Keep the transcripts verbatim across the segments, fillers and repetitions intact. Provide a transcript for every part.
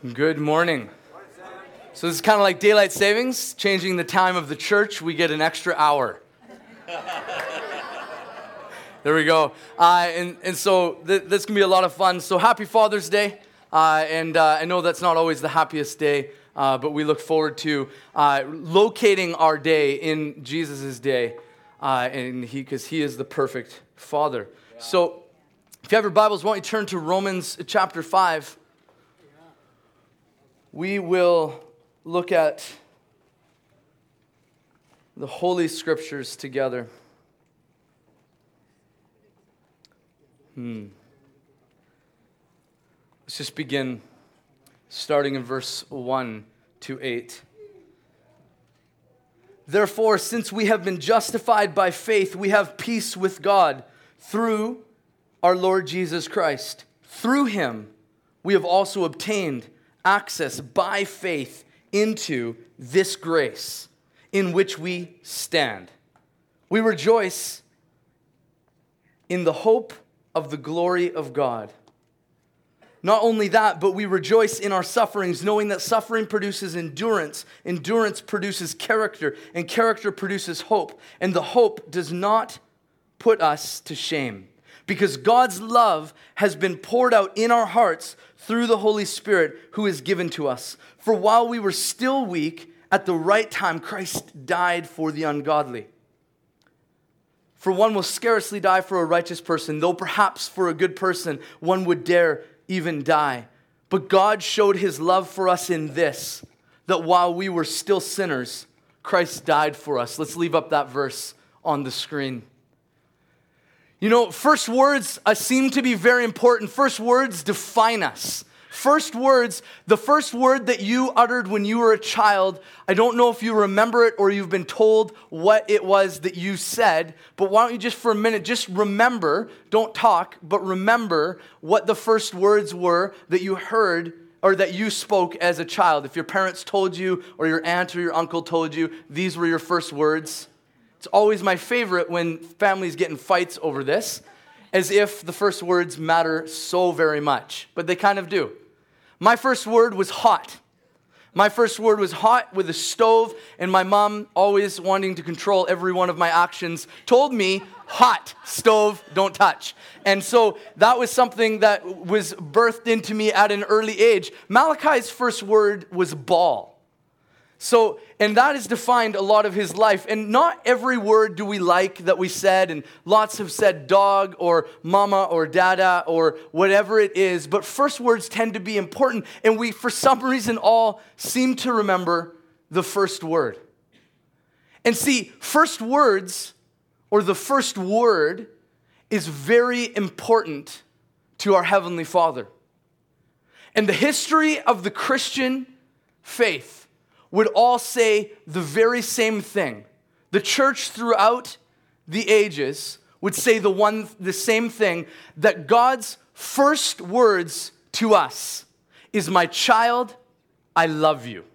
Good morning. So this is kind of like daylight savings, changing the time of the church. We get an extra hour. There we go. Uh, and, and so th- this can be a lot of fun. So happy Father's Day. Uh, and uh, I know that's not always the happiest day, uh, but we look forward to uh, locating our day in Jesus' day, uh, and he because he is the perfect Father. Yeah. So if you have your Bibles, why don't you turn to Romans chapter five. We will look at the Holy Scriptures together. Hmm. Let's just begin starting in verse one to eight. Therefore, since we have been justified by faith, we have peace with God through our Lord Jesus Christ. Through him, we have also obtained access by faith into this grace in which we stand. We rejoice in the hope of the glory of God. Not only that, but we rejoice in our sufferings, knowing that suffering produces endurance, endurance produces character, and character produces hope. And the hope does not put us to shame, because God's love has been poured out in our hearts through the Holy Spirit who is given to us. For while we were still weak, at the right time, Christ died for the ungodly. For one will scarcely die for a righteous person, though perhaps for a good person one would dare even die. But God showed his love for us in this, that while we were still sinners, Christ died for us. Let's leave up that verse on the screen. You know, first words uh, seem to be very important. First words define us. First words, the first word that you uttered when you were a child, I don't know if you remember it or you've been told what it was that you said, but why don't you just for a minute, just remember, don't talk, but remember what the first words were that you heard or that you spoke as a child. If your parents told you or your aunt or your uncle told you, these were your first words. It's always my favorite when families get in fights over this, as if the first words matter so very much, but they kind of do. My first word was hot. My first word was hot with a stove, and my mom, always wanting to control every one of my actions, told me, hot, stove, don't touch. And so that was something that was birthed into me at an early age. Malachi's first word was ball. So, and that has defined a lot of his life. And not every word do we like that we said, and lots have said dog or mama or dada or whatever it is, but first words tend to be important, and we, for some reason, all seem to remember the first word. And see, first words, or the first word, is very important to our Heavenly Father. And the history of the Christian faith would all say the very same thing. The church throughout the ages would say the one, the same thing, that God's first words to us is, "My child, I love you."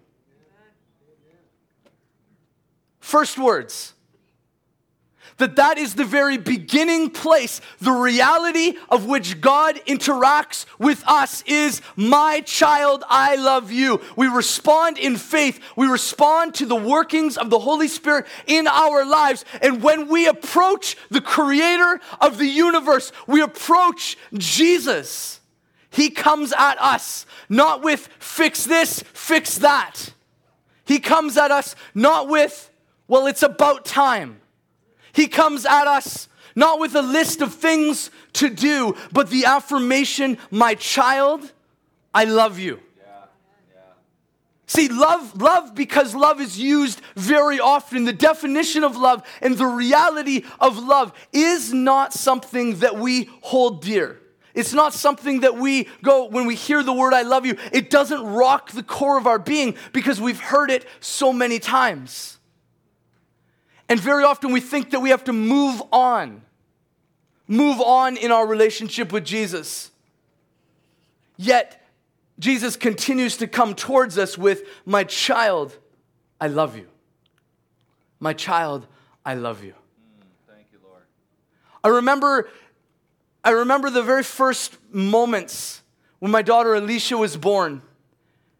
First words. That that is the very beginning place, the reality of which God interacts with us is, "My child, I love you." We respond in faith. We respond to the workings of the Holy Spirit in our lives. And when we approach the creator of the universe, we approach Jesus. He comes at us, not with fix this, fix that. He comes at us not with, well, it's about time. He comes at us not with a list of things to do, but the affirmation, "My child, I love you." Yeah, yeah. See, love, love, because love is used very often. The definition of love and the reality of love is not something that we hold dear. It's not something that we go, when we hear the word "I love you," it doesn't rock the core of our being because we've heard it so many times. And very often we think that we have to move on. Move on in our relationship with Jesus. Yet, Jesus continues to come towards us with, "My child, I love you. My child, I love you." Mm, thank you, Lord. I remember, I remember the very first moments when my daughter Alicia was born.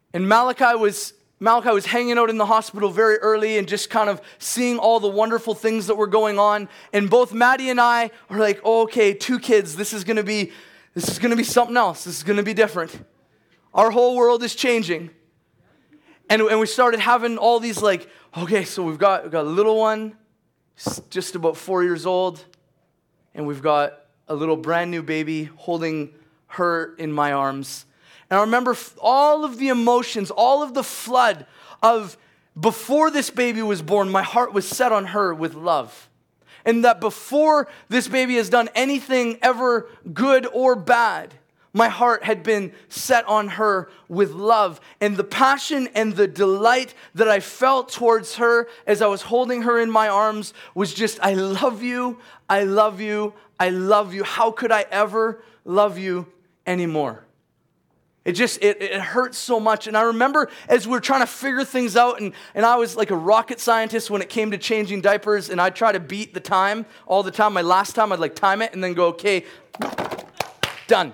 And Malachi was Malachi was hanging out in the hospital very early and just kind of seeing all the wonderful things that were going on. And both Maddie and I are like, oh, okay, two kids, this is gonna be this is gonna be something else. This is gonna be different. Our whole world is changing. And, and we started having all these like, okay, so we've got, we've got a little one, just about four years old, and we've got a little brand new baby holding her in my arms. And I remember all of the emotions, all of the flood of before this baby was born, my heart was set on her with love. And that before this baby has done anything ever good or bad, my heart had been set on her with love. And the passion and the delight that I felt towards her as I was holding her in my arms was just, I love you, I love you, I love you. How could I ever love you anymore? It just, it, it hurt so much. And I remember as we were trying to figure things out, and, and I was like a rocket scientist when it came to changing diapers, and I'd try to beat the time all the time. My last time, I'd like time it and then go, okay, done.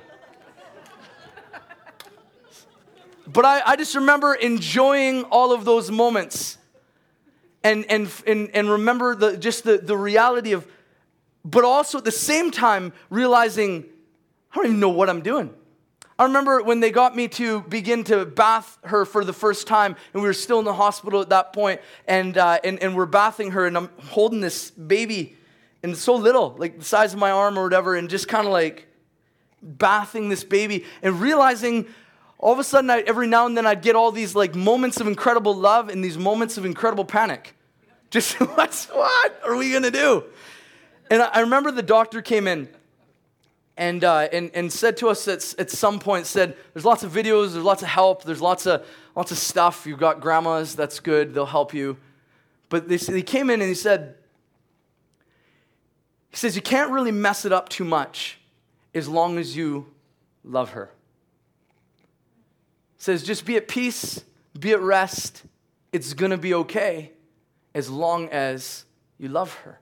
But I, I just remember enjoying all of those moments and and and, and remember the just the, the reality of, but also at the same time realizing, I don't even know what I'm doing. I remember when they got me to begin to bath her for the first time, and we were still in the hospital at that point, and, uh, and, and we're bathing her, and I'm holding this baby, and it's so little, like the size of my arm or whatever, and just kind of like bathing this baby, and realizing all of a sudden, I, every now and then I'd get all these like moments of incredible love and these moments of incredible panic. Just, what's, what are we going to do? And I, I remember the doctor came in, And, uh, and and said to us at, at some point, said, there's lots of videos, there's lots of help, there's lots of lots of stuff. You've got grandmas, that's good, they'll help you. But they, he came in and he said, he says, you can't really mess it up too much as long as you love her. He says, just be at peace, be at rest. It's going to be okay as long as you love her.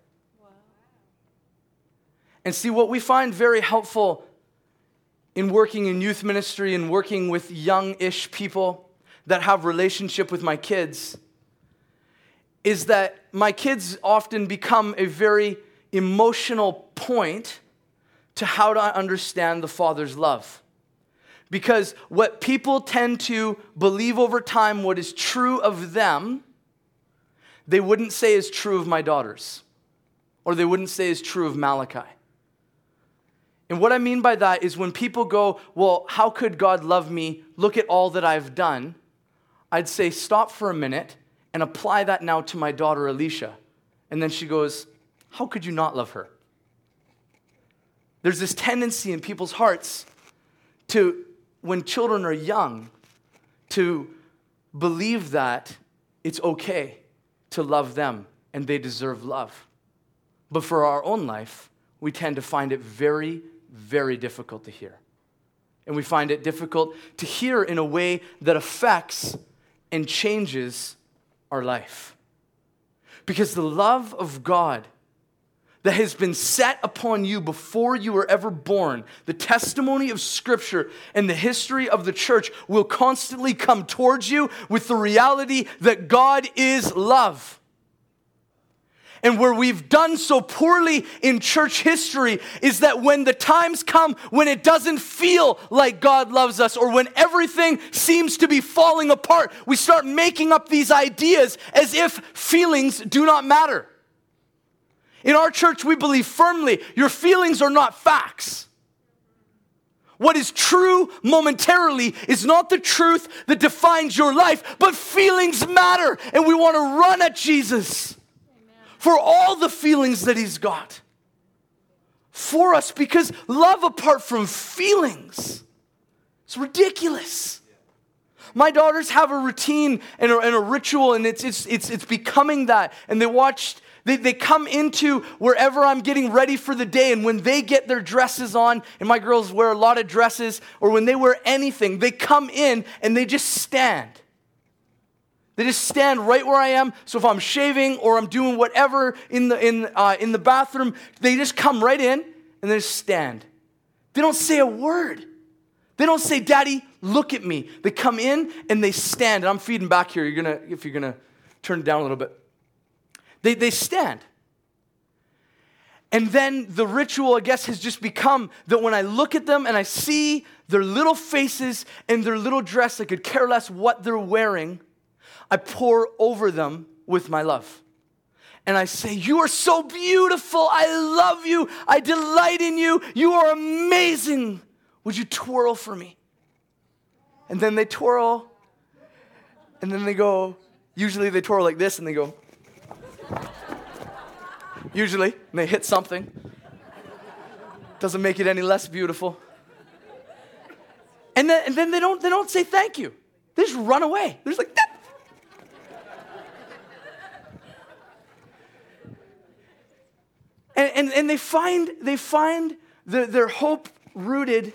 And see, what we find very helpful in working in youth ministry and working with young-ish people that have relationship with my kids is that my kids often become a very emotional point to how to understand the Father's love. Because what people tend to believe over time, what is true of them, they wouldn't say is true of my daughters, or they wouldn't say is true of Malachi. And what I mean by that is when people go, well, how could God love me? Look at all that I've done. I'd say, stop for a minute and apply that now to my daughter, Alicia. And then she goes, how could you not love her? There's this tendency in people's hearts to, when children are young, to believe that it's okay to love them and they deserve love. But for our own life, we tend to find it very, very difficult to hear. And we find it difficult to hear in a way that affects and changes our life. Because the love of God that has been set upon you before you were ever born, the testimony of Scripture and the history of the church will constantly come towards you with the reality that God is love. And where we've done so poorly in church history is that when the times come when it doesn't feel like God loves us, or when everything seems to be falling apart, we start making up these ideas as if feelings do not matter. In our church, we believe firmly your feelings are not facts. What is true momentarily is not the truth that defines your life, but feelings matter, and we want to run at Jesus for all the feelings that he's got for us, because love apart from feelings, it's ridiculous. My daughters have a routine and a, and a ritual, and it's it's it's it's becoming that. And they watch, they, they come into wherever I'm getting ready for the day, and when they get their dresses on, and my girls wear a lot of dresses, or when they wear anything, they come in and they just stand. They just stand right where I am. So if I'm shaving or I'm doing whatever in the in uh, in the bathroom, they just come right in and they just stand. They don't say a word. They don't say, Daddy, look at me. They come in and they stand. And I'm feeding back here. You're gonna, if you're going to turn it down a little bit. They, they stand. And then the ritual, I guess, has just become that when I look at them and I see their little faces and their little dress, I could care less what they're wearing, I pour over them with my love. And I say, you are so beautiful. I love you. I delight in you. You are amazing. Would you twirl for me? And then they twirl. And then they go, usually they twirl like this and they go. Usually, and they hit something. Doesn't make it any less beautiful. And then, and then they don't they don't say thank you. They just run away. They're just like, that. And, and, and they find, they find the, their hope rooted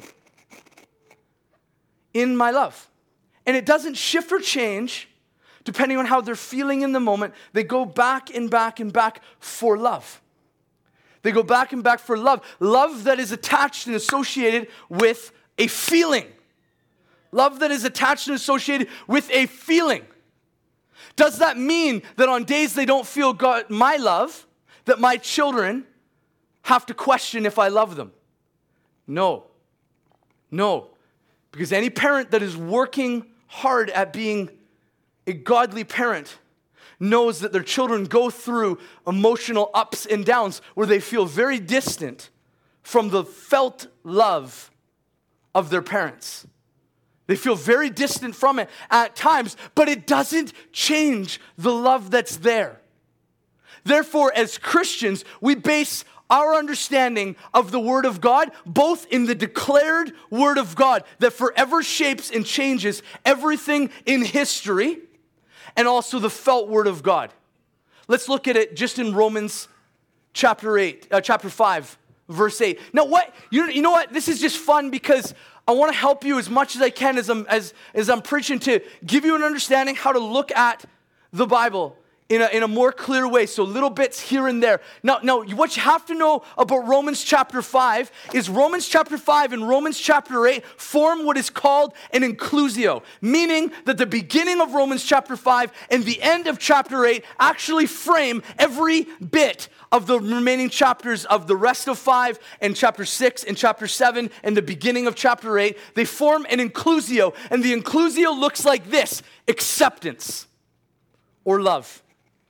in my love. And it doesn't shift or change depending on how they're feeling in the moment. They go back and back and back for love. They go back and back for love. Love that is attached and associated with a feeling. Love that is attached and associated with a feeling. Does that mean that on days they don't feel God, my love, that my children have to question if I love them? No. No. Because any parent that is working hard at being a godly parent knows that their children go through emotional ups and downs where they feel very distant from the felt love of their parents. They feel very distant from it at times, but it doesn't change the love that's there. Therefore, as Christians, we base our understanding of the Word of God both in the declared Word of God that forever shapes and changes everything in history, and also the felt Word of God. Let's look at it just in Romans chapter eight, uh, chapter five, verse eight. Now, what you, you know what? This is just fun because I want to help you as much as I can as I'm as, as I'm preaching to give you an understanding how to look at the Bible in a, in a more clear way. So little bits here and there. Now, now, what you have to know about Romans chapter five is Romans chapter five and Romans chapter eight form what is called an inclusio, meaning that the beginning of Romans chapter five and the end of chapter eight actually frame every bit of the remaining chapters of the rest of five and chapter six and chapter seven and the beginning of chapter eight. They form an inclusio, and the inclusio looks like this: acceptance or love.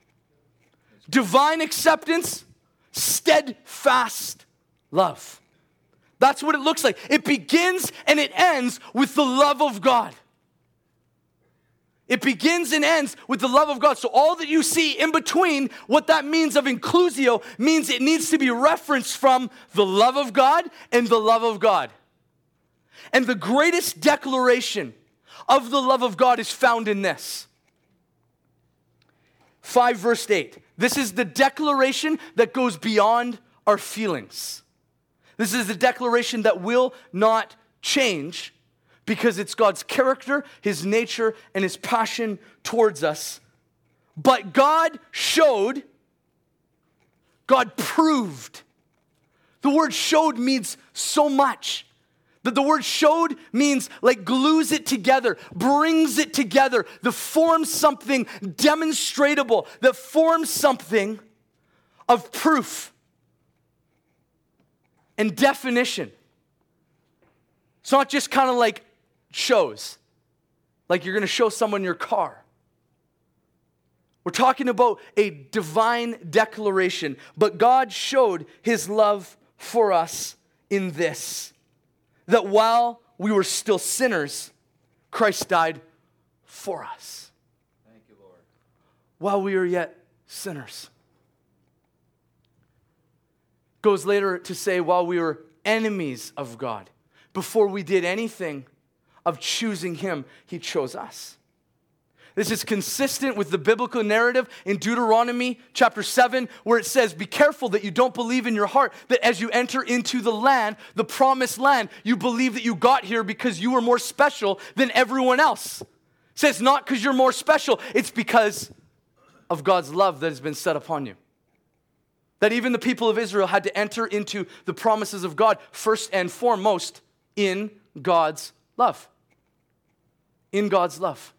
Divine acceptance, steadfast love. That's what it looks like. It begins and it ends with the love of God. It begins and ends with the love of God. So all that you see in between, what that means of inclusio, means it needs to be referenced from the love of God and the love of God. And the greatest declaration of the love of God is found in this. five verse eight. This is the declaration that goes beyond our feelings. This is the declaration that will not change because it's God's character, His nature, and His passion towards us. But God showed, God proved. The word showed means so much. That the word showed means like glues it together, brings it together, that forms something demonstratable, that forms something of proof and definition. It's not just kind of like shows, like you're going to show someone your car. We're talking about a divine declaration, but God showed His love for us in this: that while we were still sinners, Christ died for us. Thank you, Lord. While we were yet sinners. Goes later to say, while we were enemies of God, before we did anything of choosing Him, He chose us. This is consistent with the biblical narrative in Deuteronomy chapter seven, where it says, be careful that you don't believe in your heart that as you enter into the land, the promised land, you believe that you got here because you were more special than everyone else. It says not because you're more special, it's because of God's love that has been set upon you. That even the people of Israel had to enter into the promises of God first and foremost in God's love. In God's love.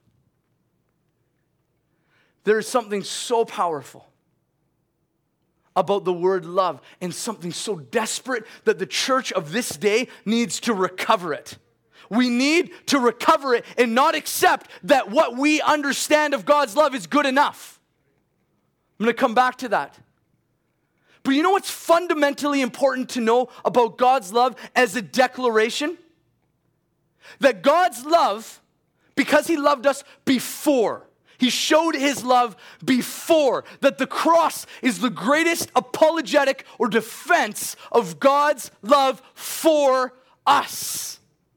There is something so powerful about the word love, and something so desperate that the church of this day needs to recover it. We need to recover it and not accept that what we understand of God's love is good enough. I'm going to come back to that. But you know what's fundamentally important to know about God's love as a declaration? That God's love, because he loved us before, he showed his love before, that the cross is the greatest apologetic or defense of God's love for us.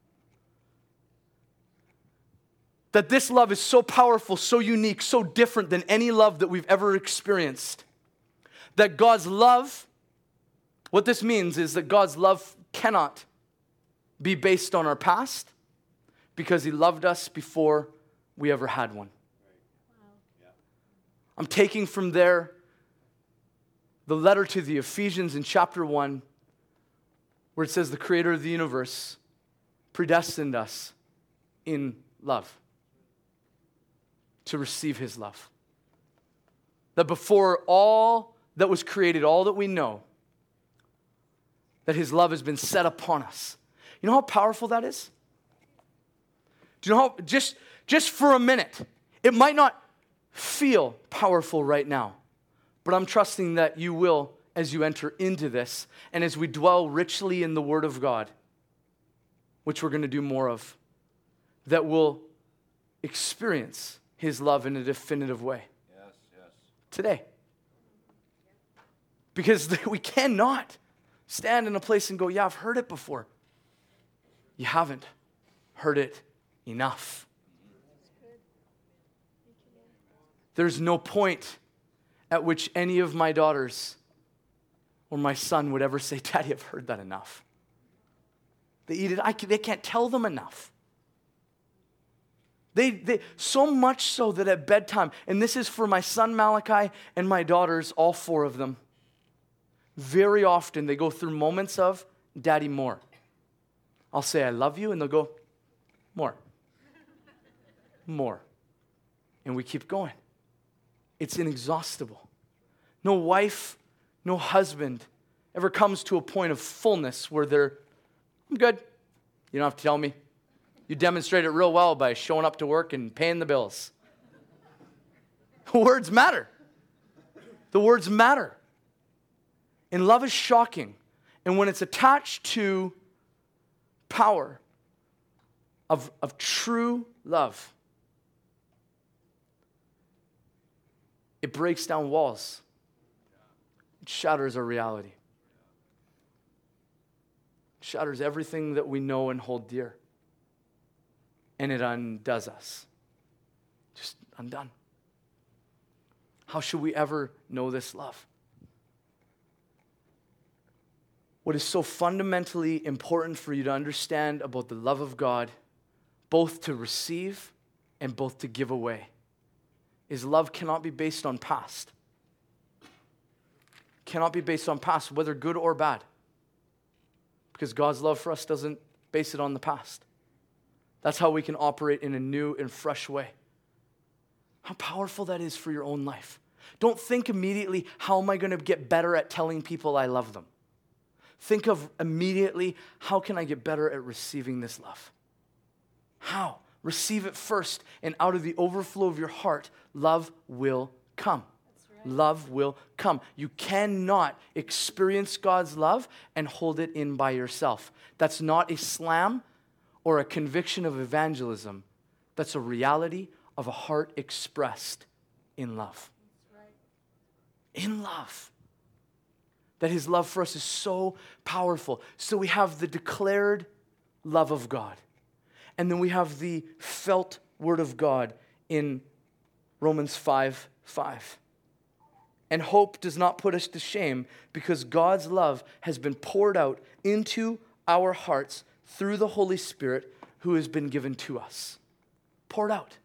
That this love is so powerful, so unique, so different than any love that we've ever experienced. That God's love, what this means is that God's love cannot be based on our past because he loved us before we ever had one. I'm taking from there the letter to the Ephesians in chapter one, where it says the creator of the universe predestined us in love to receive his love. That before all that was created, all that we know, that his love has been set upon us. You know how powerful that is? Do you know how, just, just for a minute, it might not feel powerful right now, but I'm trusting that you will as you enter into this and as we dwell richly in the Word of God, which we're going to do more of, that we'll experience his love in a definitive way. Yes, yes. Today. Because we cannot stand in a place and go, yeah, I've heard it before. You haven't heard it enough. There's no point at which any of my daughters or my son would ever say, Daddy, I've heard that enough. They eat it. I can, they can't tell them enough. They, they so much so that at bedtime, and this is for my son Malachi and my daughters, all four of them, very often they go through moments of, Daddy, more. I'll say, I love you, and they'll go, more. More. And we keep going. It's inexhaustible. No wife, no husband ever comes to a point of fullness where they're, I'm good. You don't have to tell me. You demonstrate it real well by showing up to work and paying the bills. The words matter. The words matter. And love is shocking. And when it's attached to power of, of true love, it breaks down walls. It shatters our reality. It shatters everything that we know and hold dear. And it undoes us. Just undone. How should we ever know this love? What is so fundamentally important for you to understand about the love of God, both to receive and both to give away, is love cannot be based on past. Cannot be based on past, whether good or bad. Because God's love for us doesn't base it on the past. That's how we can operate in a new and fresh way. How powerful that is for your own life. Don't think immediately, how am I going to get better at telling people I love them? Think of immediately, how can I get better at receiving this love? How? Receive it first, and out of the overflow of your heart, love will come. That's right. Love will come. You cannot experience God's love and hold it in by yourself. That's not a slam or a conviction of evangelism. That's a reality of a heart expressed in love. That's right. In love. That his love for us is so powerful. So we have the declared love of God. And then we have the felt word of God in Romans five five. And hope does not put us to shame because God's love has been poured out into our hearts through the Holy Spirit who has been given to us. Poured out.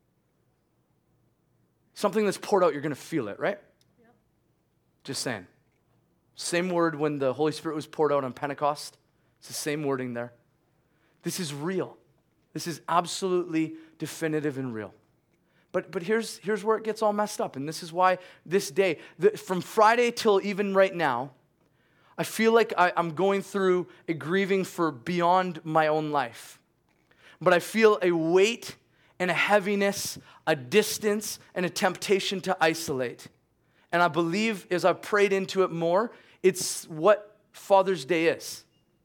Something that's poured out, you're going to feel it, right? Yep. Just saying. Same word when the Holy Spirit was poured out on Pentecost. It's the same wording there. This is real. This is absolutely definitive and real. But but here's, here's where it gets all messed up. And this is why this day, the, from Friday till even right now, I feel like I, I'm going through a grieving for beyond my own life. But I feel a weight and a heaviness, a distance, and a temptation to isolate. And I believe as I've prayed into it more, it's what Father's Day is.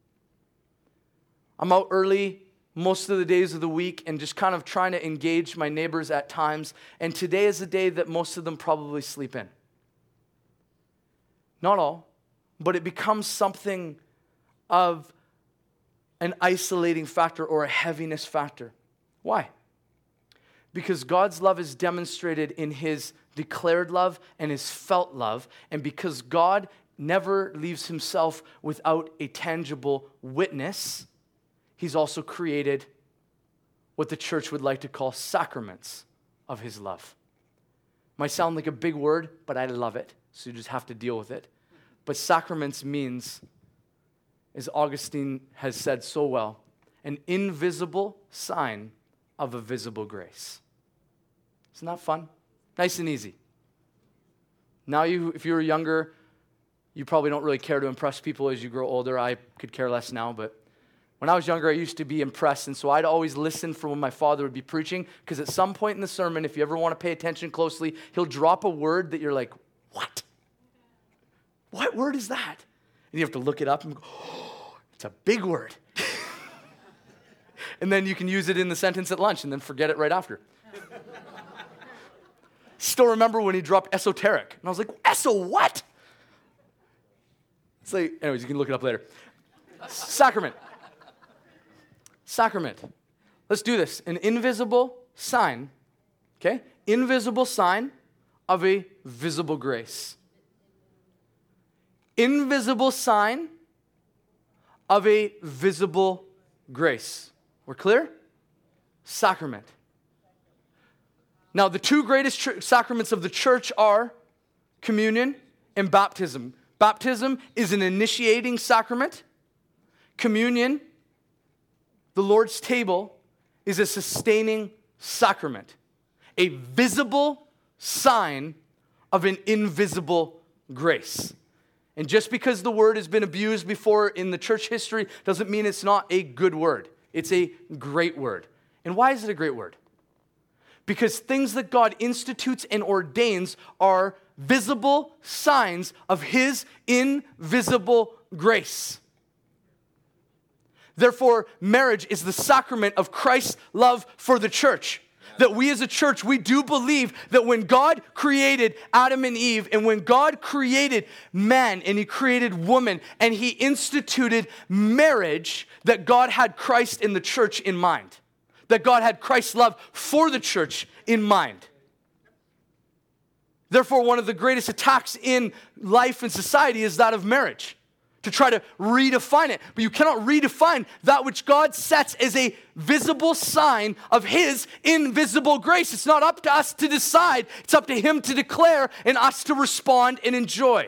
I'm out early most of the days of the week and just kind of trying to engage my neighbors at times. And today is a day that most of them probably sleep in. Not all, but it becomes something of an isolating factor or a heaviness factor. Why? Because God's love is demonstrated in his declared love and his felt love. And because God never leaves himself without a tangible witness, he's also created what the church would like to call sacraments of his love. Might sound like a big word, but I love it, so you just have to deal with it. But sacraments means, as Augustine has said so well, an invisible sign of a visible grace. Isn't that fun? Nice and easy. Now, you, if you were younger, you probably don't really care to impress people as you grow older. I could care less now, but when I was younger, I used to be impressed, and so I'd always listen for when my father would be preaching, because at some point in the sermon, if you ever want to pay attention closely, he'll drop a word that you're like, what? What word is that? And you have to look it up and go, oh, it's a big word. And then you can use it in the sentence at lunch and then forget it right after. Still remember when he dropped esoteric. And I was like, eso what? It's like, anyways, you can look it up later. Sacrament. Sacrament. Let's do this. An invisible sign, okay? Invisible sign of a visible grace. Invisible sign of a visible grace. We're clear? Sacrament. Now, the two greatest tr- sacraments of the church are communion and baptism. Baptism is an initiating sacrament. Communion, the Lord's table, is a sustaining sacrament. A visible sign of an invisible grace. And just because the word has been abused before in the church history doesn't mean it's not a good word. It's a great word. And why is it a great word? Because things that God institutes and ordains are visible signs of his invisible grace. Therefore, marriage is the sacrament of Christ's love for the church. That we as a church, we do believe that when God created Adam and Eve, and when God created man, and he created woman, and he instituted marriage, that God had Christ in the church in mind. That God had Christ's love for the church in mind. Therefore, one of the greatest attacks in life and society is that of marriage, to try to redefine it. But you cannot redefine that which God sets as a visible sign of his invisible grace. It's not up to us to decide. It's up to him to declare and us to respond and enjoy.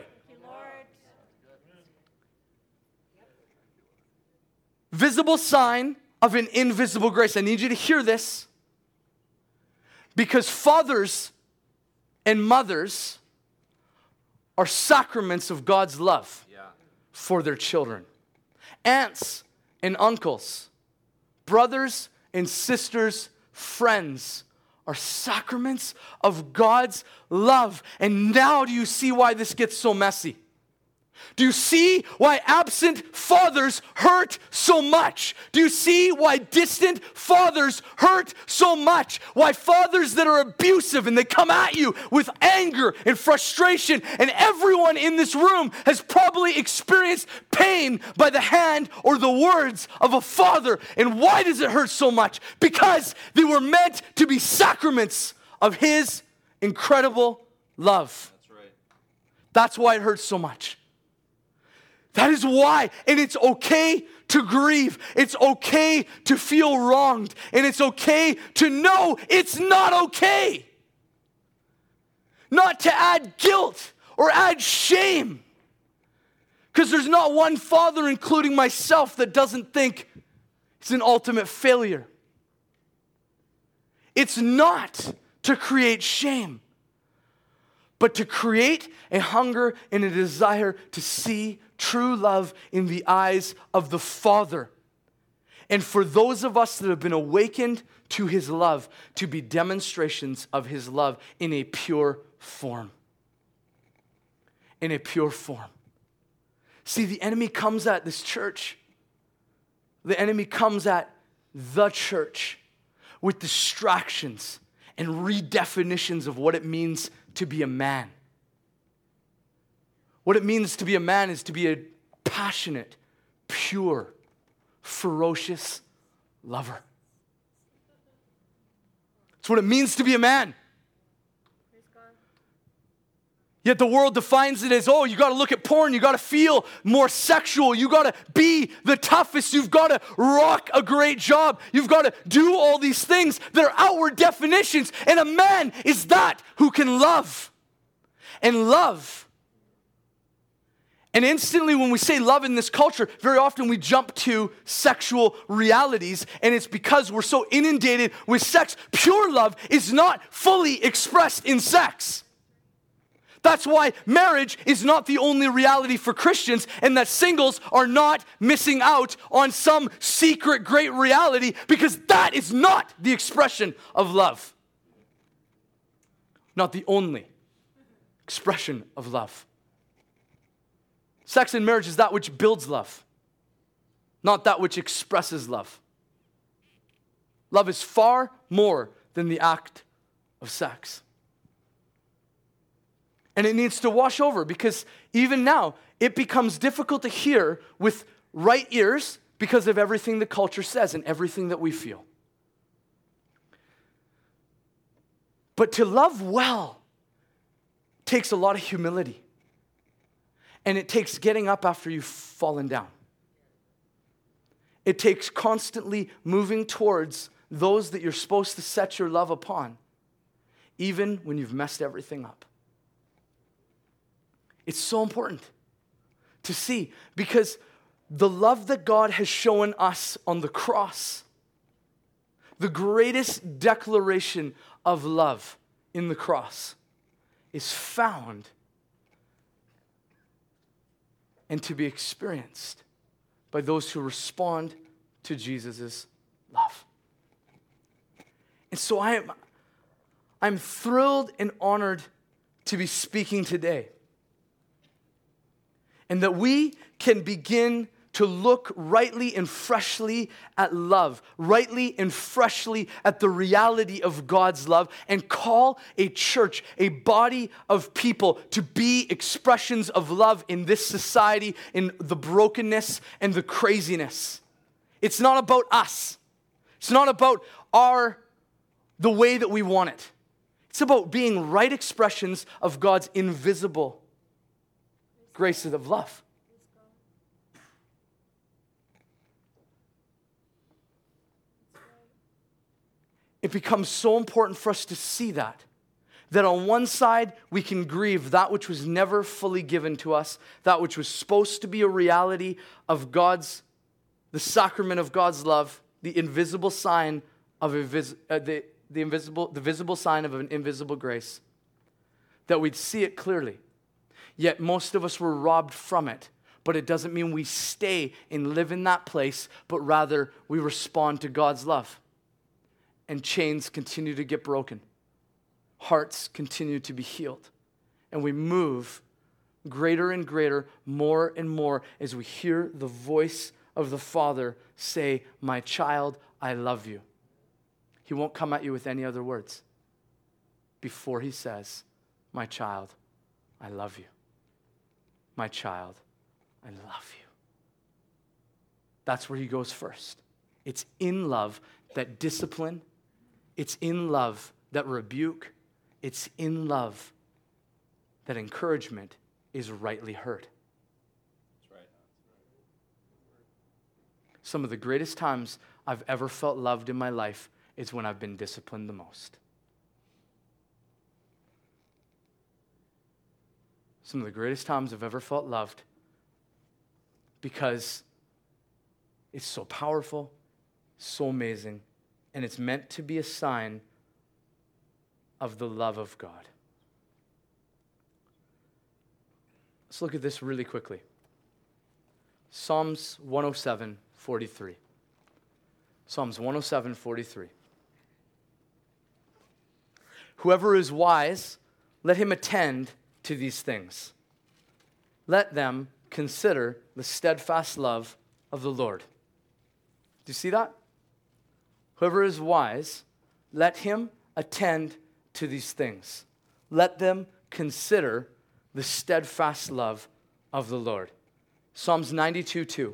Visible sign of an invisible grace. I need you to hear this, because fathers and mothers are sacraments of God's love for their children. Aunts and uncles, brothers and sisters, friends are sacraments of God's love. And now do you see why this gets so messy? Do you see why absent fathers hurt so much? Do you see why distant fathers hurt so much? Why fathers that are abusive and they come at you with anger and frustration, and everyone in this room has probably experienced pain by the hand or the words of a father. And why does it hurt so much? Because they were meant to be sacraments of his incredible love. That's right. That's why it hurts so much. That is why. And it's okay to grieve. It's okay to feel wronged. And it's okay to know it's not okay. Not to add guilt or add shame. Because there's not one father, including myself, that doesn't think it's an ultimate failure. It's not to create shame, but to create a hunger and a desire to see true love in the eyes of the Father. And for those of us that have been awakened to his love, to be demonstrations of his love in a pure form. In a pure form. See, the enemy comes at this church. The enemy comes at the church with distractions and redefinitions of what it means to be a man. What it means to be a man is to be a passionate, pure, ferocious lover. That's what it means to be a man. Yet the world defines it as, oh, you got to look at porn, you got to feel more sexual, you got to be the toughest, you've got to rock a great job, you've got to do all these things that are outward definitions, and a man is that who can love. And love. And instantly when we say love in this culture, very often we jump to sexual realities, and it's because we're so inundated with sex. Pure love is not fully expressed in sex. That's why marriage is not the only reality for Christians, and that singles are not missing out on some secret great reality, because that is not the expression of love. Not the only expression of love. Sex and marriage is that which builds love, not that which expresses love. Love is far more than the act of sex. And it needs to wash over, because even now, it becomes difficult to hear with right ears because of everything the culture says and everything that we feel. But to love well takes a lot of humility. And it takes getting up after you've fallen down. It takes constantly moving towards those that you're supposed to set your love upon, even when you've messed everything up. It's so important to see, because the love that God has shown us on the cross, the greatest declaration of love in the cross, is found and to be experienced by those who respond to Jesus' love. And so I am I'm thrilled and honored to be speaking today. And that we can begin to look rightly and freshly at love, rightly and freshly at the reality of God's love, and call a church, a body of people, to be expressions of love in this society, in the brokenness and the craziness. It's not about us. It's not about our, the way that we want it. It's about being right expressions of God's invisible graces of love. It becomes so important for us to see that. That on one side, we can grieve that which was never fully given to us, that which was supposed to be a reality of God's, the sacrament of God's love, the invisible sign of a vis, uh, the, the invisible, the visible sign of an invisible grace. That we'd see it clearly. Yet most of us were robbed from it. But it doesn't mean we stay and live in that place, but rather we respond to God's love. And chains continue to get broken. Hearts continue to be healed. And we move greater and greater, more and more, as we hear the voice of the Father say, "My child, I love you." He won't come at you with any other words before he says, "My child, I love you. My child, I love you." That's where he goes first. It's in love that discipline, it's in love that rebuke, it's in love that encouragement is rightly heard. That's right. Some of the greatest times I've ever felt loved in my life is when I've been disciplined the most. Some of the greatest times I've ever felt loved, because it's so powerful, so amazing, and it's meant to be a sign of the love of God. Let's look at this really quickly. Psalms one oh seven, forty-three. Psalms one oh seven, forty-three. Whoever is wise, let him attend to these things. Let them consider the steadfast love of the Lord. Do you see that? Whoever is wise, let him attend to these things. Let them consider the steadfast love of the Lord. Psalms ninety-two, two.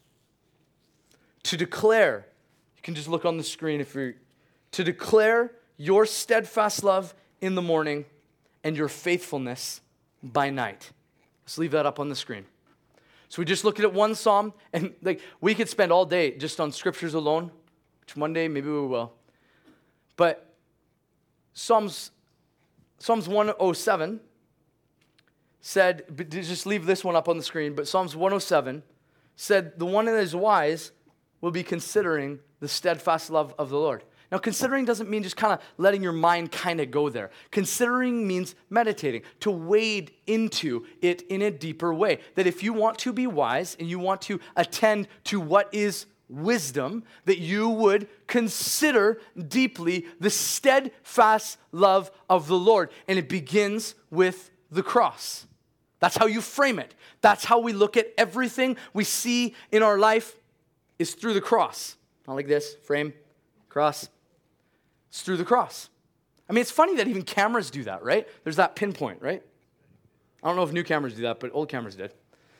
To declare, you can just look on the screen if you're, to declare your steadfast love in the morning and your faithfulness by night. Let's leave that up on the screen. So we just looked at one psalm, and like we could spend all day just on scriptures alone, which one day maybe we will. But Psalms, Psalms one oh seven said, but just leave this one up on the screen, but Psalms one oh seven said, the one that is wise will be considering the steadfast love of the Lord. Now, considering doesn't mean just kind of letting your mind kind of go there. Considering means meditating, to wade into it in a deeper way. That if you want to be wise and you want to attend to what is wisdom, that you would consider deeply the steadfast love of the Lord. And it begins with the cross. That's how you frame it. That's how we look at everything we see in our life is through the cross. Not like this, frame, cross. It's through the cross. I mean, it's funny that even cameras do that, right? There's that pinpoint, right? I don't know if new cameras do that, but old cameras did.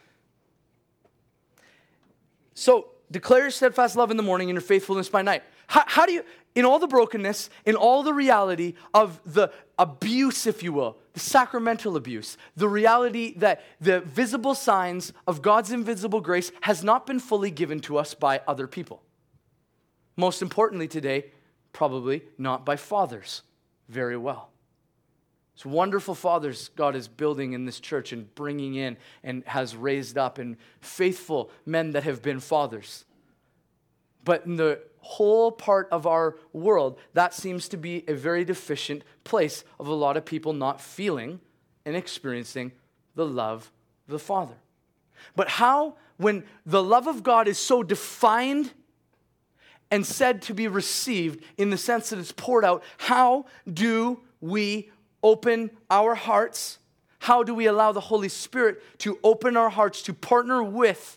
So, declare your steadfast love in the morning and your faithfulness by night. How, how do you, in all the brokenness, in all the reality of the abuse, if you will, the sacramental abuse, the reality that the visible signs of God's invisible grace has not been fully given to us by other people. Most importantly today, probably not by fathers very well. It's wonderful fathers God is building in this church and bringing in and has raised up, and faithful men that have been fathers. But in the whole part of our world, that seems to be a very deficient place of a lot of people not feeling and experiencing the love of the Father. But how, when the love of God is so defined and said to be received in the sense that it's poured out, how do we open our hearts? How do we allow the Holy Spirit to open our hearts to partner with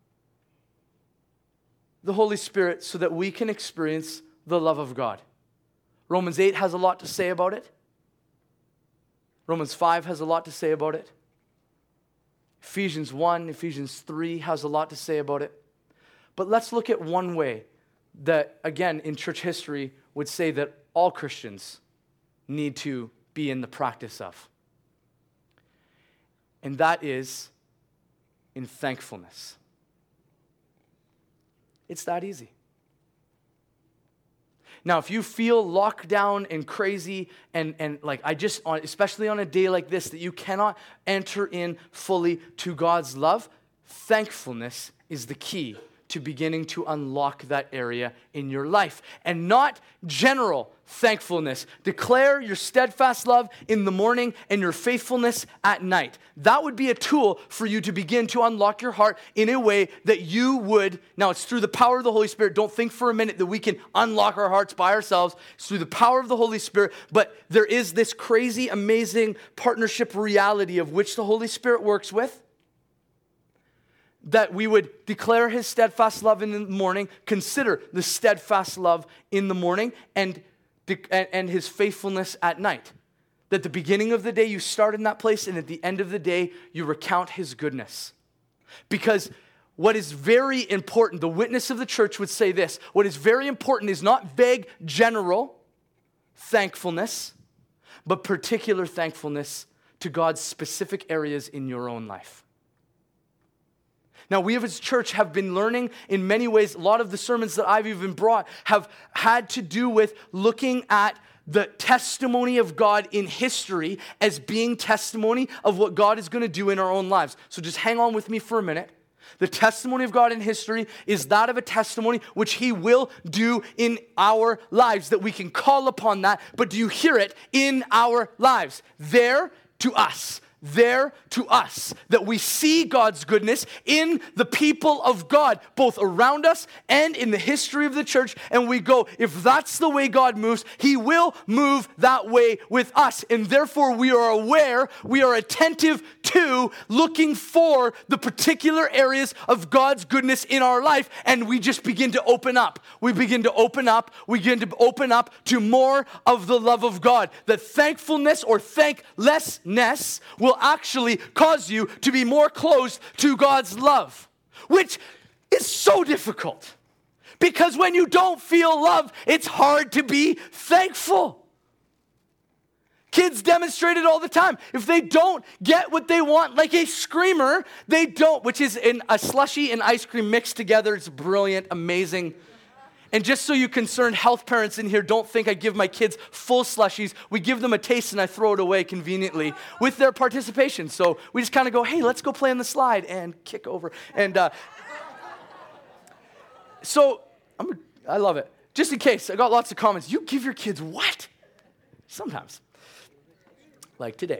the Holy Spirit so that we can experience the love of God? Romans eight has a lot to say about it. Romans five has a lot to say about it. Ephesians one, Ephesians three has a lot to say about it. But let's look at one way that, again, in church history would say that all Christians need to be in the practice of. And that is in thankfulness. It's that easy. Now, if you feel locked down and crazy and, and like I just, especially on a day like this, that you cannot enter in fully to God's love, thankfulness is the key to beginning to unlock that area in your life. And not general thankfulness. Declare your steadfast love in the morning and your faithfulness at night. That would be a tool for you to begin to unlock your heart in a way that you would, now it's through the power of the Holy Spirit. Don't think for a minute that we can unlock our hearts by ourselves. It's through the power of the Holy Spirit, but there is this crazy, amazing partnership reality of which the Holy Spirit works with, that we would declare his steadfast love in the morning, consider the steadfast love in the morning, and, and his faithfulness at night. That the beginning of the day you start in that place, and at the end of the day you recount his goodness. Because what is very important, the witness of the church would say this, what is very important is not vague, general thankfulness, but particular thankfulness to God's specific areas in your own life. Now, we as a church have been learning in many ways. A lot of the sermons that I've even brought have had to do with looking at the testimony of God in history as being testimony of what God is going to do in our own lives. So just hang on with me for a minute. The testimony of God in history is that of a testimony which he will do in our lives, that we can call upon that. But do you hear it in our lives? There to us. There to us, that we see God's goodness in the people of God, both around us and in the history of the church, and we go, if that's the way God moves, he will move that way with us, and therefore we are aware, we are attentive to, looking for the particular areas of God's goodness in our life, and we just begin to open up. We begin to open up, we begin to open up to more of the love of God. That thankfulness or thanklessness will actually cause you to be more close to God's love, which is so difficult. Because when you don't feel love, it's hard to be thankful. Kids demonstrate it all the time. If they don't get what they want, like a screamer, they don't, which is in a slushie and ice cream mixed together. It's brilliant, amazing. And just so you concerned health parents in here, don't think I give my kids full slushies. We give them a taste and I throw it away conveniently with their participation. So we just kind of go, hey, let's go play on the slide and kick over. And uh, so I'm, I love it. Just in case, I got lots of comments. You give your kids what? Sometimes. Like today.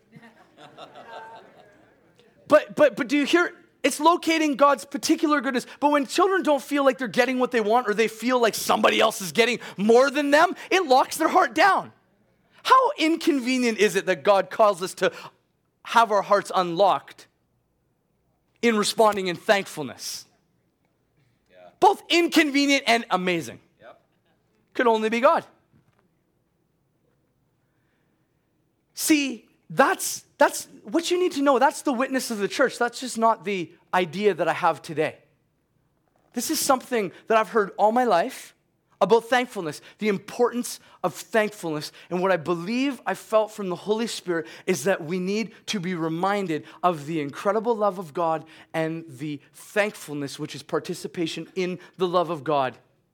But but but do you hear? It's locating God's particular goodness. But when children don't feel like they're getting what they want, or they feel like somebody else is getting more than them, it locks their heart down. How inconvenient is it that God calls us to have our hearts unlocked in responding in thankfulness? Yeah. Both inconvenient and amazing. Yep. Could only be God. See, that's that's what you need to know. That's the witness of the church. That's just not the idea that I have today. This is something that I've heard all my life about thankfulness, the importance of thankfulness. And what I believe I felt from the Holy Spirit is that we need to be reminded of the incredible love of God and the thankfulness, which is participation in the love of God.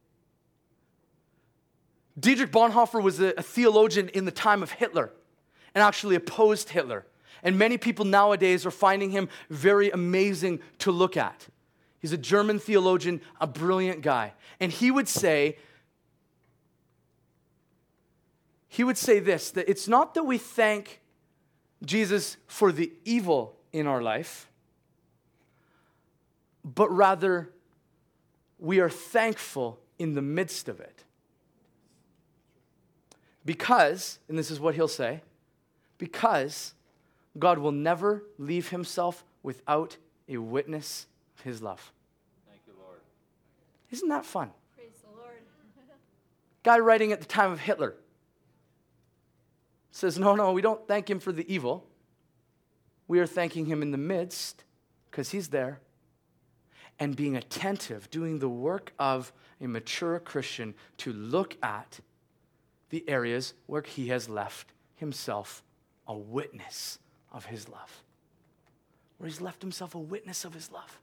Dietrich Bonhoeffer was a, a theologian in the time of Hitler and actually opposed Hitler. And many people nowadays are finding him very amazing to look at. He's a German theologian, a brilliant guy. And he would say, he would say this, that it's not that we thank Jesus for the evil in our life, but rather we are thankful in the midst of it. Because, and this is what he'll say, because God will never leave himself without a witness of his love. Thank you, Lord. Isn't that fun? Praise the Lord. Guy writing at the time of Hitler says, no, no, we don't thank him for the evil. We are thanking him in the midst because he's there and being attentive, doing the work of a mature Christian to look at the areas where he has left himself a witness of his love. Where he's left himself a witness of his love.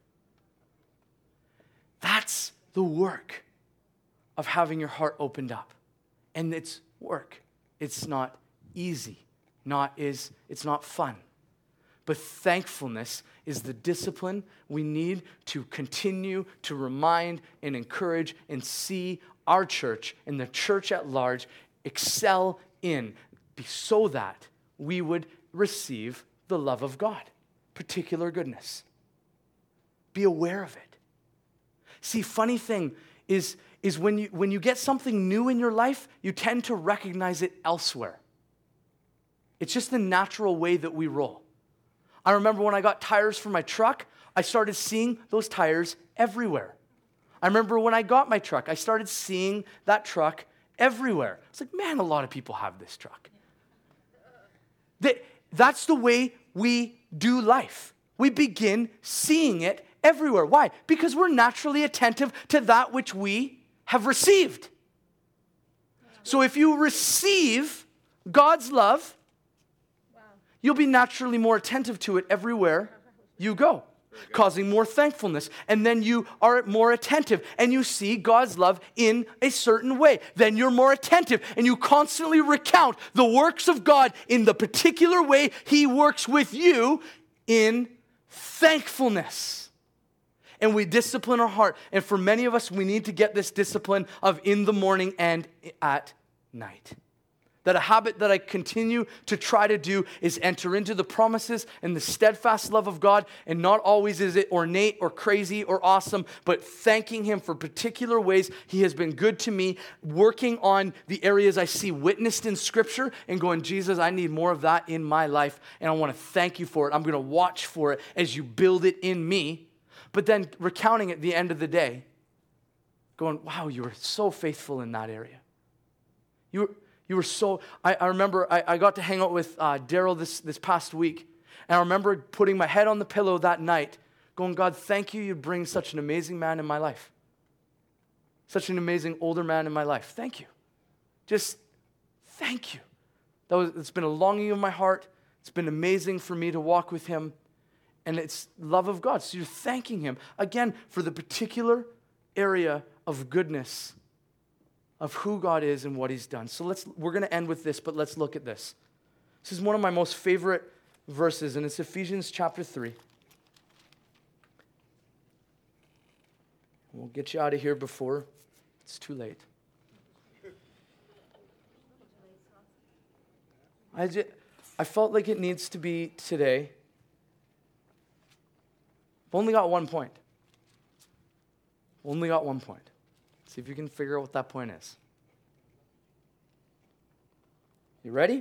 That's the work of having your heart opened up. And it's work. It's not easy. Not is it's not fun. But thankfulness is the discipline we need to continue to remind and encourage and see our church and the church at large excel in, so that we would receive the love of God, particular goodness. Be aware of it. See, funny thing is, is when you when you get something new in your life, you tend to recognize it elsewhere. It's just the natural way that we roll. I remember when I got tires for my truck, I started seeing those tires everywhere. I remember when I got my truck, I started seeing that truck everywhere. It's like, man, a lot of people have this truck. That, that's the way we do life. We begin seeing it everywhere. Why? Because we're naturally attentive to that which we have received. So if you receive God's love, you'll be naturally more attentive to it everywhere you go, causing more thankfulness. And then you are more attentive and you see God's love in a certain way. Then you're more attentive and you constantly recount the works of God in the particular way he works with you in thankfulness. and we discipline our heart. And for many of us, we need to get this discipline of in the morning and at night. That a habit that I continue to try to do is enter into the promises and the steadfast love of God. And not always is it ornate or crazy or awesome, but thanking Him for particular ways He has been good to me, working on the areas I see witnessed in Scripture and going, Jesus, I need more of that in my life. And I want to thank you for it. I'm going to watch for it as you build it in me. But then recounting at the end of the day, going, wow, you were so faithful in that area. You were... You were so, I, I remember I, I got to hang out with uh, Daryl this, this past week, and I remember putting my head on the pillow that night, going, God, thank you, you bring such an amazing man in my life. Such an amazing older man in my life. Thank you. Just thank you. That was, it's been a longing of my heart. It's been amazing for me to walk with him, and it's love of God. So you're thanking him, again, for the particular area of goodness of who God is and what He's done. So let's, we're going to end with this, but let's look at this. This is one of my most favorite verses, and it's Ephesians chapter three. We'll get you out of here before it's too late. I, just, I felt like it needs to be today. I've only got one point. Only got one point. See if you can figure out what that point is. You ready?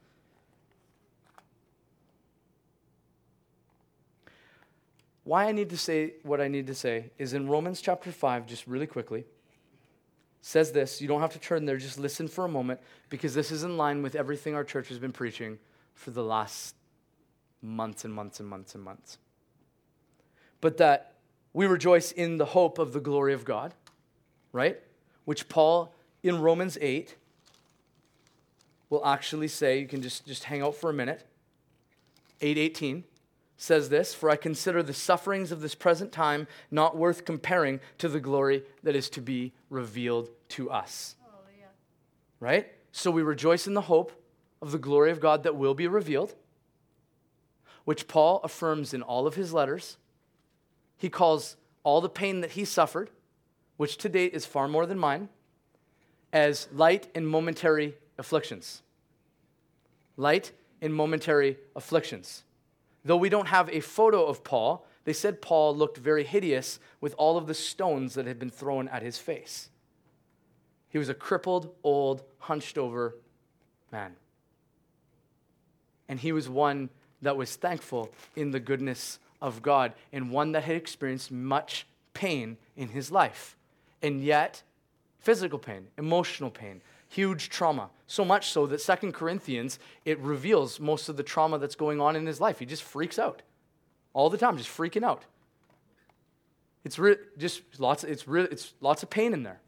Why I need to say what I need to say is in Romans chapter five, just really quickly, says this. You don't have to turn there, just listen for a moment, because this is in line with everything our church has been preaching for the last months and months and months and months. But that we rejoice in the hope of the glory of God. Right? Which Paul, in Romans eight, will actually say, you can just, just hang out for a minute. eight eighteen says this, for I consider the sufferings of this present time not worth comparing to the glory that is to be revealed to us. Oh, yeah. Right? So we rejoice in the hope of the glory of God that will be revealed, which Paul affirms in all of his letters. He calls all the pain that he suffered, which to date is far more than mine, as light and momentary afflictions. Light and momentary afflictions. Though we don't have a photo of Paul, they said Paul looked very hideous with all of the stones that had been thrown at his face. He was a crippled, old, hunched over man. And he was one that was thankful in the goodness of God, and one that had experienced much pain in his life. And yet, physical pain, emotional pain, huge trauma. So much so that Second Corinthians, it reveals most of the trauma that's going on in his life. He just freaks out all the time, just freaking out. It's re- just lots. Of, it's really it's lots of pain in there.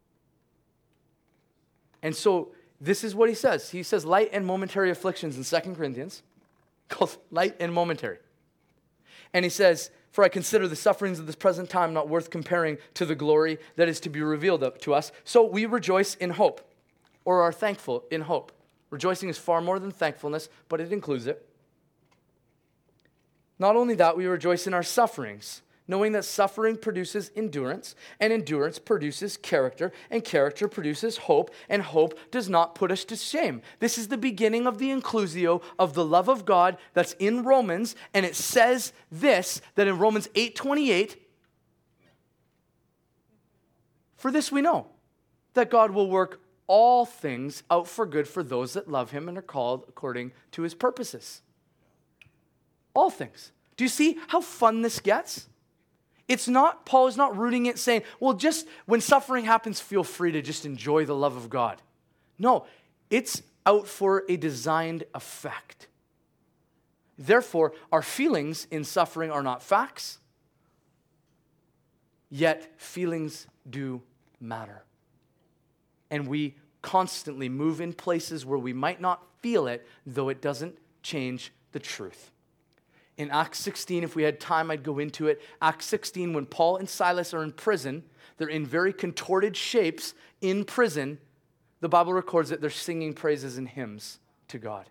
And so this is what he says. He says light and momentary afflictions in Second Corinthians, called light and momentary. And he says, for I consider the sufferings of this present time not worth comparing to the glory that is to be revealed to us. So we rejoice in hope, or are thankful in hope. Rejoicing is far more than thankfulness, but it includes it. Not only that, we rejoice in our sufferings, knowing that suffering produces endurance, and endurance produces character, and character produces hope, and hope does not put us to shame. This is the beginning of the inclusio of the love of God that's in Romans, and it says this, that in Romans eight twenty-eight, for this we know, that God will work all things out for good for those that love him and are called according to his purposes. All things. Do you see how fun this gets? It's not, Paul is not rooting it saying, well, just when suffering happens, feel free to just enjoy the love of God. No, it's out for a designed effect. Therefore, our feelings in suffering are not facts, yet feelings do matter. And we constantly move in places where we might not feel it, though it doesn't change the truth. In Acts sixteen, if we had time, I'd go into it. Acts sixteen, when Paul and Silas are in prison, they're in very contorted shapes in prison. The Bible records that they're singing praises and hymns to God.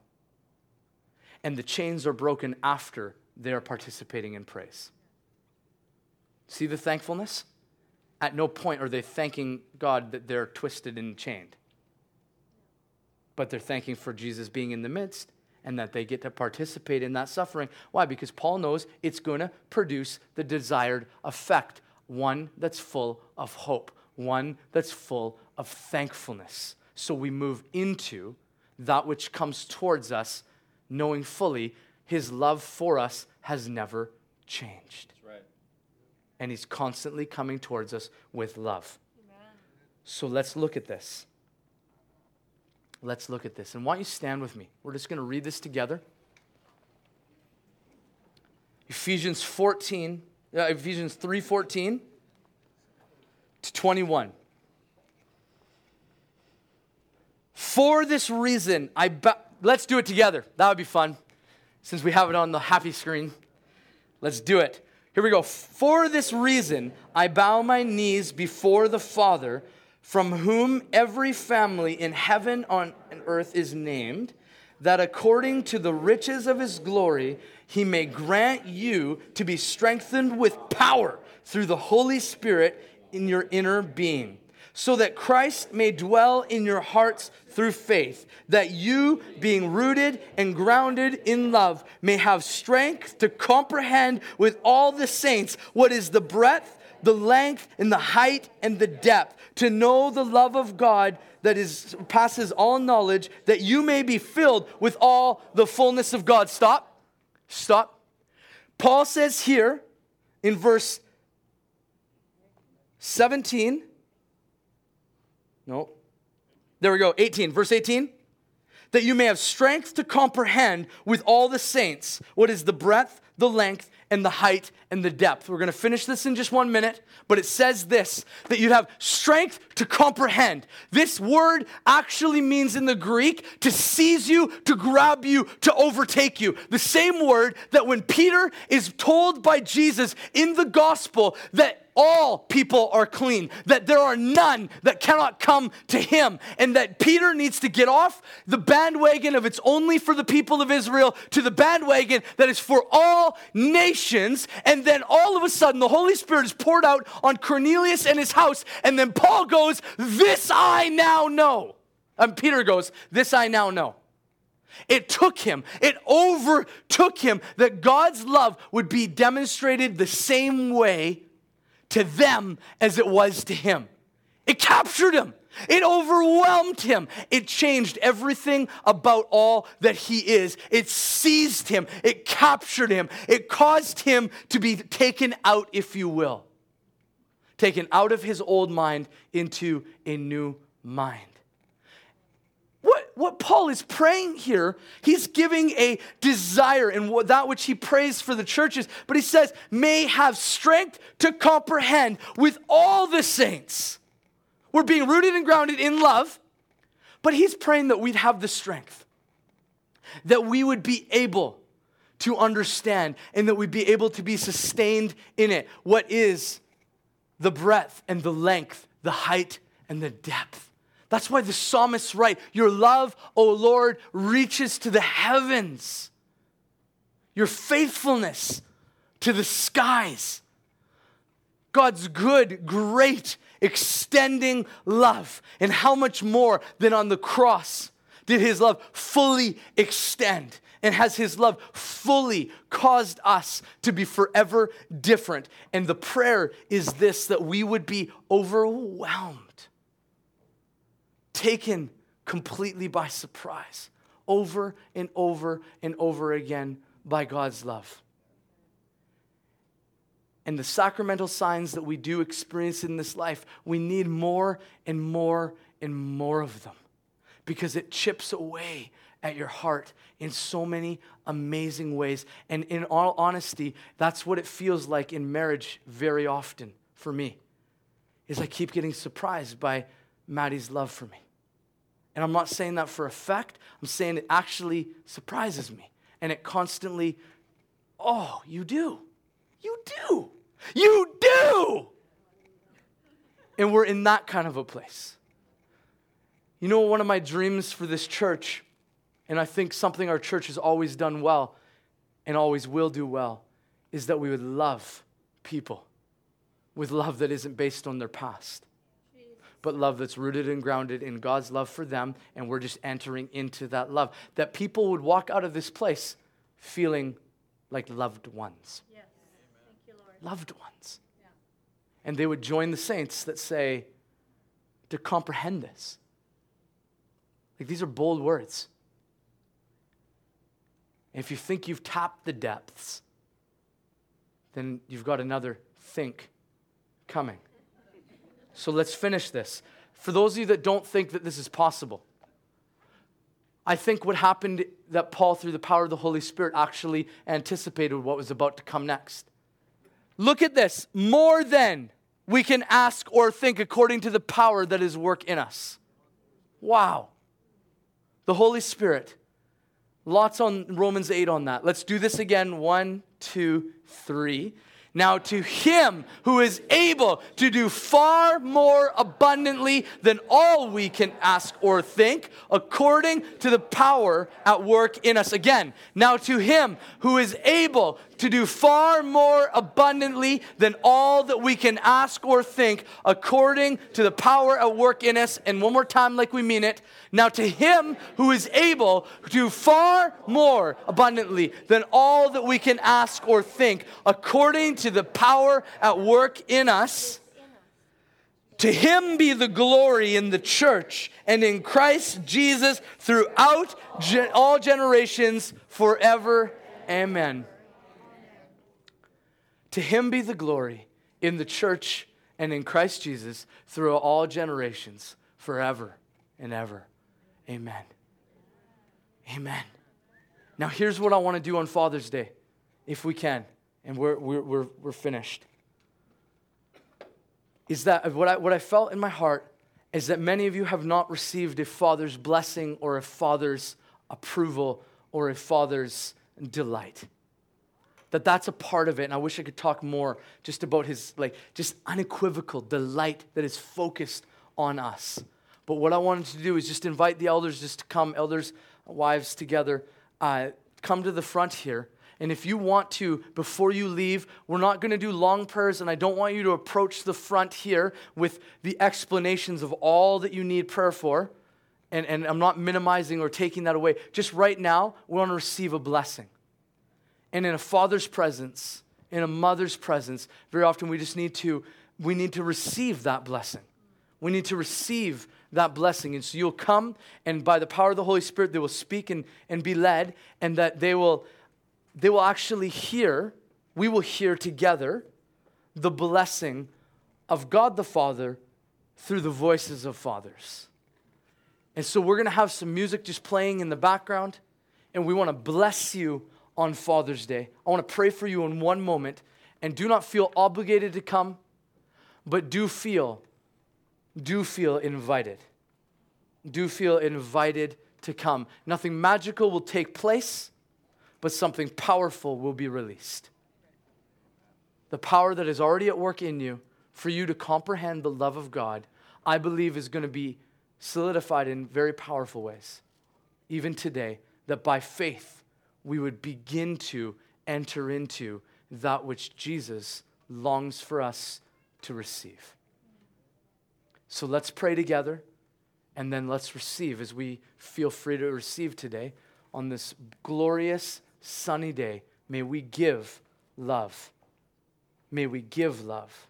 And the chains are broken after they are participating in praise. See the thankfulness? At no point are they thanking God that they're twisted and chained. But they're thanking for Jesus being in the midst and that they get to participate in that suffering. Why? Because Paul knows it's going to produce the desired effect, one that's full of hope, one that's full of thankfulness. So we move into that which comes towards us, knowing fully his love for us has never changed. That's right. And he's constantly coming towards us with love. Amen. So let's look at this. Let's look at this. And why don't you stand with me? We're just going to read this together. Ephesians fourteen, uh, Ephesians three fourteen to twenty-one. For this reason, I ba- let's do it together. That would be fun. Since we have it on the happy screen, let's do it. Here we go. For this reason, I bow my knees before the Father, from whom every family in heaven on and earth is named, that according to the riches of his glory, he may grant you to be strengthened with power through the Holy Spirit in your inner being, so that Christ may dwell in your hearts through faith, that you, being rooted and grounded in love, may have strength to comprehend with all the saints what is the breadth, the length, and the height, and the depth, to know the love of God that is passes all knowledge, that you may be filled with all the fullness of God. Stop. Stop. Paul says here in verse seventeen, no, there we go, eighteen, verse eighteen, that you may have strength to comprehend with all the saints what is the breadth, the length, and the height and the depth. We're going to finish this in just one minute, but it says this, that you'd have strength to comprehend. This word actually means in the Greek to seize you, to grab you, to overtake you. The same word that when Peter is told by Jesus in the gospel that all people are clean, that there are none that cannot come to him, and that Peter needs to get off the bandwagon of it's only for the people of Israel to the bandwagon that is for all nations. And then all of a sudden the Holy Spirit is poured out on Cornelius and his house, and then Paul goes, this I now know. And Peter goes, this I now know. It took him, it overtook him that God's love would be demonstrated the same way to them as it was to him. It captured him. It overwhelmed him. It changed everything about all that he is. It seized him. It captured him. It caused him to be taken out, if you will. Taken out of his old mind into a new mind. What, what Paul is praying here, he's giving a desire in what, that which he prays for the churches, but he says, may have strength to comprehend with all the saints. We're being rooted and grounded in love, but he's praying that we'd have the strength, that we would be able to understand and that we'd be able to be sustained in it. What is the breadth and the length, the height and the depth? That's why the psalmist's right. Your love, O Lord, reaches to the heavens. Your faithfulness to the skies. God's good, great, extending love. And how much more than on the cross did his love fully extend? And has his love fully caused us to be forever different? And the prayer is this, that we would be overwhelmed. Taken completely by surprise, over and over and over again by God's love. And the sacramental signs that we do experience in this life, we need more and more and more of them, because it chips away at your heart in so many amazing ways. And in all honesty, that's what it feels like in marriage very often for me, is I keep getting surprised by Maddie's love for me. And I'm not saying that for effect. I'm saying it actually surprises me. And it constantly, oh, you do. You do. You do. And we're in that kind of a place. You know, one of my dreams for this church, and I think something our church has always done well and always will do well, is that we would love people with love that isn't based on their past, but love that's rooted and grounded in God's love for them, and we're just entering into that love. That people would walk out of this place feeling like loved ones. Yes. Thank you, Lord. Loved ones. Yeah. And they would join the saints that say, to comprehend this. Like, these are bold words. If you think you've tapped the depths, then you've got another think coming. So let's finish this. For those of you that don't think that this is possible, I think what happened that Paul, through the power of the Holy Spirit, actually anticipated what was about to come next. Look at this. More than we can ask or think according to the power that is work in us. Wow. The Holy Spirit. Lots on Romans eight on that. Let's do this again. One, two, three. Now to him who is able to do far more abundantly than all we can ask or think, according to the power at work in us. Again, now to him who is able to do far more abundantly than all that we can ask or think, according to the power at work in us. And one more time like we mean it. Now to him who is able to do far more abundantly than all that we can ask or think, according to the power at work in us, to him be the glory in the church and in Christ Jesus throughout gen- all generations forever. Amen. To him be the glory in the church and in Christ Jesus through all generations forever and ever. Amen. Amen. Now here's what I want to do on Father's Day, if we can, and we're we're we're, we're finished. Is that what I what I felt in my heart is that many of you have not received a father's blessing or a father's approval or a father's delight. That that's a part of it, and I wish I could talk more just about his like just unequivocal delight that is focused on us. But what I wanted to do is just invite the elders just to come, elders, wives together, uh, come to the front here. And if you want to, before you leave, we're not going to do long prayers, and I don't want you to approach the front here with the explanations of all that you need prayer for. And, and I'm not minimizing or taking that away. Just right now, we want to receive a blessing. And in a father's presence, in a mother's presence, very often we just need to, we need to receive that blessing. We need to receive that blessing. And so you'll come, and by the power of the Holy Spirit, they will speak and, and be led, and that they will, they will actually hear, we will hear together the blessing of God the Father through the voices of fathers. And so we're going to have some music just playing in the background, and we want to bless you on Father's Day. I want to pray for you in one moment, and do not feel obligated to come, but do feel, do feel invited. Do feel invited to come. Nothing magical will take place, but something powerful will be released. The power that is already at work in you for you to comprehend the love of God, I believe is going to be solidified in very powerful ways. Even today, that by faith, we would begin to enter into that which Jesus longs for us to receive. So let's pray together, and then let's receive as we feel free to receive today on this glorious, sunny day. May we give love. May we give love.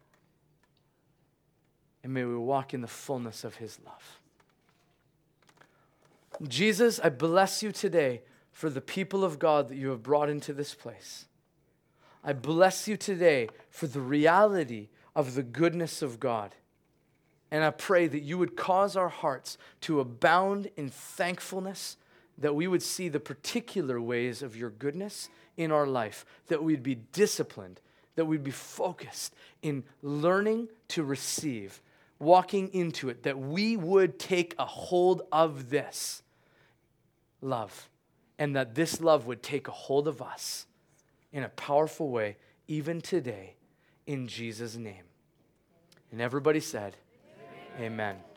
And may we walk in the fullness of his love. Jesus, I bless you today for the people of God that you have brought into this place. I bless you today for the reality of the goodness of God. And I pray that you would cause our hearts to abound in thankfulness, that we would see the particular ways of your goodness in our life, that we'd be disciplined, that we'd be focused in learning to receive, walking into it, that we would take a hold of this love. And that this love would take a hold of us in a powerful way, even today, in Jesus' name. And everybody said, Amen. Amen.